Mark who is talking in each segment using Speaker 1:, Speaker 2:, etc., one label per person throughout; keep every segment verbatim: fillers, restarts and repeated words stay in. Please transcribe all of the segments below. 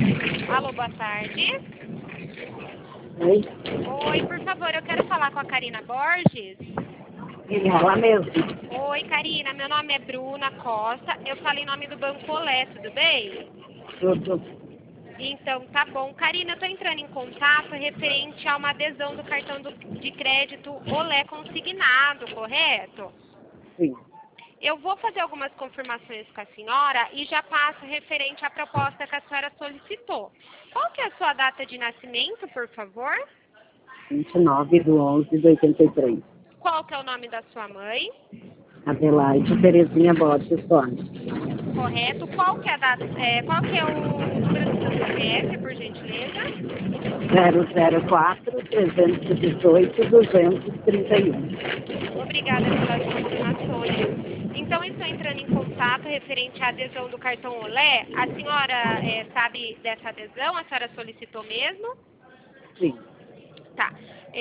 Speaker 1: Alô, boa tarde.
Speaker 2: Oi?
Speaker 1: Oi, por favor, eu quero falar com a Karina Borges.
Speaker 2: Ela mesmo.
Speaker 1: Oi, Karina, meu nome é Bruna Costa, eu falo em nome do Banco Olé, tudo bem?
Speaker 2: Tudo.
Speaker 1: Então, tá bom. Karina, eu tô entrando em contato referente a uma adesão do cartão do- de crédito Olé consignado, correto?
Speaker 2: Sim.
Speaker 1: Eu vou fazer algumas confirmações com a senhora e já passo referente à proposta que a senhora solicitou. Qual que é a sua data de nascimento, por favor?
Speaker 2: vinte e nove de onze de oitenta e três.
Speaker 1: Qual que é o nome da sua mãe?
Speaker 2: Adelaide Terezinha Borges Gomes.
Speaker 1: Correto. Qual que é a data, é, qual que é o número do seu C P F, por gentileza?
Speaker 2: zero zero quatro, trezentos e dezoito, duzentos e trinta e um.
Speaker 1: Obrigada pelas informações. Então, estou entrando em contato referente à adesão do cartão Olé. A senhora é, sabe dessa adesão? A senhora solicitou mesmo?
Speaker 2: Sim.
Speaker 1: Tá.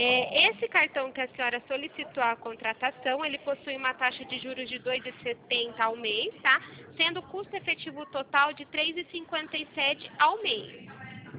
Speaker 1: É, esse cartão que a senhora solicitou a contratação, ele possui uma taxa de juros de dois vírgula setenta ao mês, tá? Sendo o custo efetivo total de três vírgula cinquenta e sete ao mês.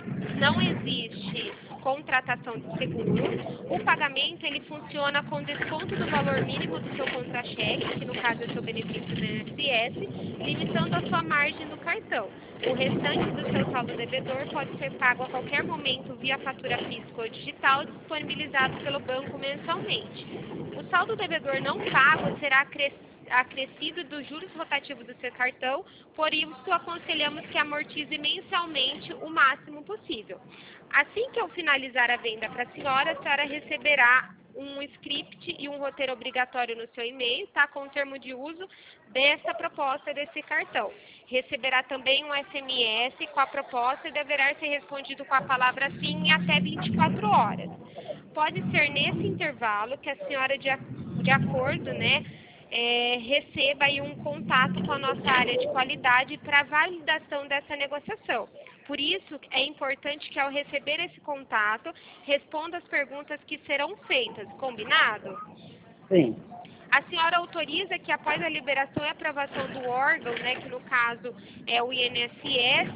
Speaker 1: Não existe contratação de seguro. O pagamento ele funciona com desconto do valor mínimo do seu contra-cheque, que no caso é o seu benefício do I N S S, limitando a sua margem no cartão. O restante do seu saldo devedor pode ser pago a qualquer momento via fatura física ou digital, disponibilizado pelo banco mensalmente. O saldo devedor não pago será acrescido acrescido dos juros rotativos do seu cartão, por isso aconselhamos que amortize mensalmente o máximo possível. Assim que eu finalizar a venda para a senhora, a senhora receberá um script e um roteiro obrigatório no seu e-mail, tá? Com o termo de uso dessa proposta desse cartão. Receberá também um S M S com a proposta e deverá ser respondido com a palavra sim em até vinte e quatro horas. Pode ser nesse intervalo que a senhora, de, de acordo, né, é, receba aí um contato com a nossa área de qualidade para validação dessa negociação. Por isso, é importante que ao receber esse contato, responda as perguntas que serão feitas. Combinado?
Speaker 2: Sim.
Speaker 1: A senhora autoriza que após a liberação e aprovação do órgão, né, que no caso é o I N S S,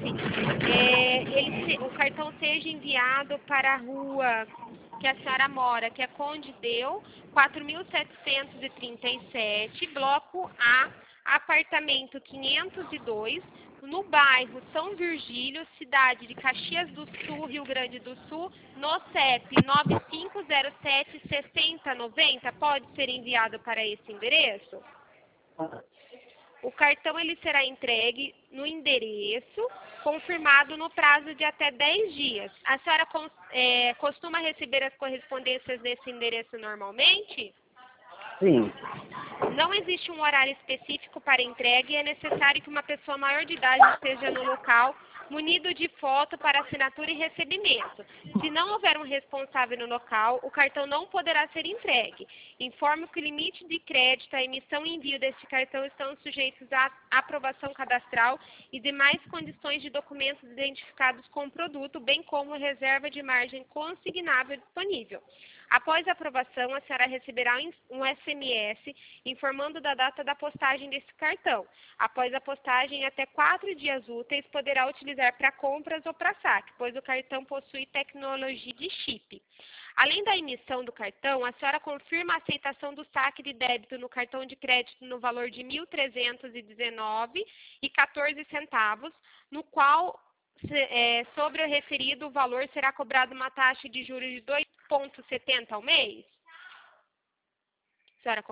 Speaker 1: é, ele se, o cartão seja enviado para a rua que a senhora mora, que é Conde Deu, quatro mil setecentos e trinta e sete, bloco A, apartamento quinhentos e dois, no bairro São Virgílio, cidade de Caxias do Sul, Rio Grande do Sul, no C E P nove cinco zero sete, seis zero nove zero, pode ser enviado para esse endereço? O cartão ele será entregue no endereço, confirmado no prazo de até dez dias. A senhora é, costuma receber as correspondências nesse endereço normalmente?
Speaker 2: Sim.
Speaker 1: Não existe um horário específico para entrega e é necessário que uma pessoa maior de idade esteja no local, munido de foto para assinatura e recebimento. Se não houver um responsável no local, o cartão não poderá ser entregue. Informo que o limite de crédito, a emissão e envio deste cartão estão sujeitos à aprovação cadastral e demais condições de documentos identificados com o produto, bem como reserva de margem consignável disponível. Após a aprovação, a senhora receberá um S M S informando da data da postagem desse cartão. Após a postagem, até quatro dias úteis, poderá utilizar para compras ou para saque, pois o cartão possui tecnologia de chip. Além da emissão do cartão, a senhora confirma a aceitação do saque de débito no cartão de crédito no valor de mil trezentos e dezenove reais e quatorze centavos, no qual, é, sobre o referido valor, será cobrada uma taxa de juros de dois vírgula setenta ao mês? A senhora